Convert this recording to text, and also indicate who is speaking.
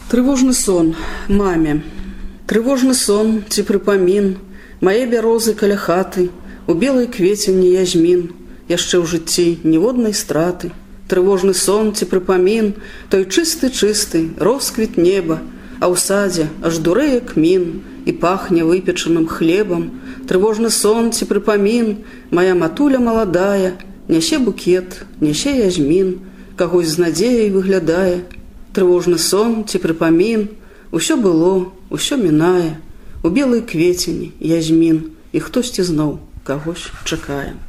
Speaker 1: Трывожны сон маме. Трывожны сон ці прыпамін, мае бярозы каля хаты, у белай кветені язьмін, яшчэ ў жыцці ніводнай страты. Трывожны сон ці прыпамін, той чысты-чысты росквіт неба, а ў садзе аж дурэе кмін і пахне выпечаным хлебам. Трывожны сон ці прыпамін, мая матуля маладая, нясе букет, нясе язьмін, кагось з надзеяй выглядае. Трывожны сон ці прыпамін, усё было, усё мінае, у белай кветені язьмін, і хтосьці зноў кагось чакае.